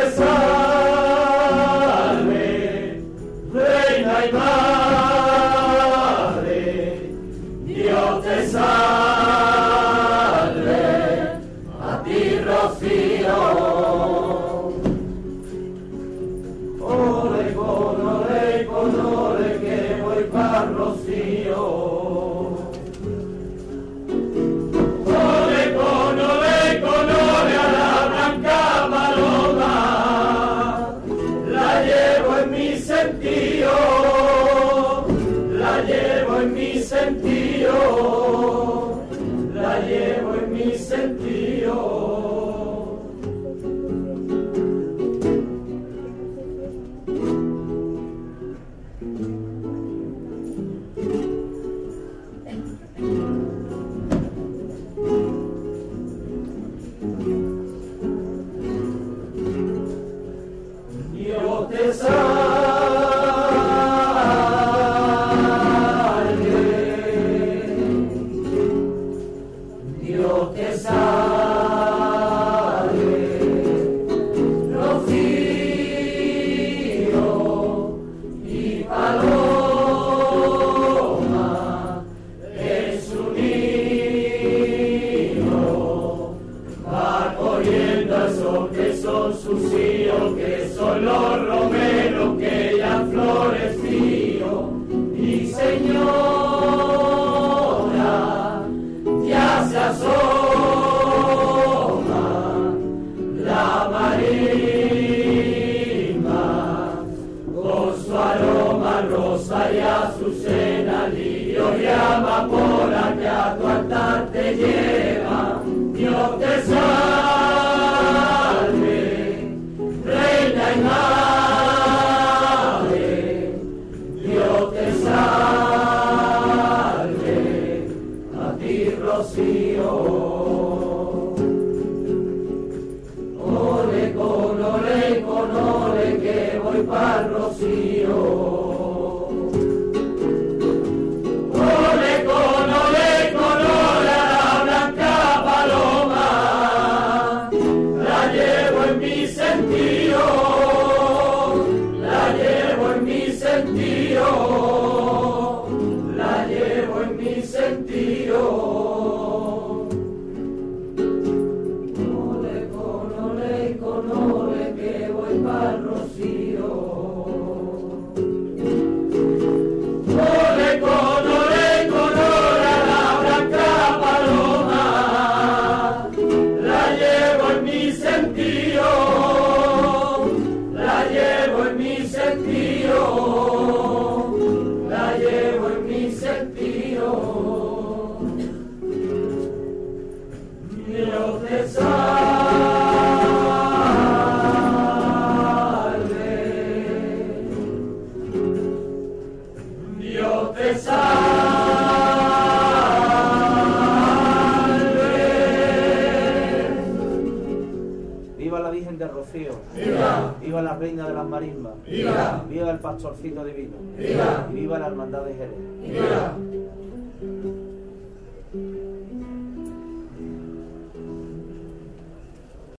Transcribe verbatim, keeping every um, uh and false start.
te salve, reina y madre, Dios te salve, a ti Rocío. Ole con ole con ole que voy pa' Rocío. Ole con ole con ole a la blanca paloma, la llevo en mi sentido, la llevo en mi sentido, la llevo en mi sentido. Dios te salve, Dios te salve, Rocío y paloma, es un niño, va corriendo esos que son sus hijos, que son los romeros que ya han florecido. Y señora, ya se asoma la marisma con su aroma rosa y azucena, lirio y amapola que a tu altar te lleva. Dios te salve, reina y madre, Dios te salve, a ti Rocío. Ole con ole con ole que voy pa' Rocío. Ole con ole con ole a la blanca paloma, la llevo en mi sentido, la llevo en mi sentido, la llevo en mi sentido. Ole con ole con ole que voy pa' Rocío. Ole con ole con ole a la blanca paloma, la llevo en mi sentido, la llevo en mi sentido, la llevo en mi sentido. Dios te salve, Dios te salve. Viva la Virgen de Rocío. Viva. Viva la Reina de las Marismas. Viva. Viva el Pastorcito Divino. Viva. Y viva la Hermandad de Jerez. Viva.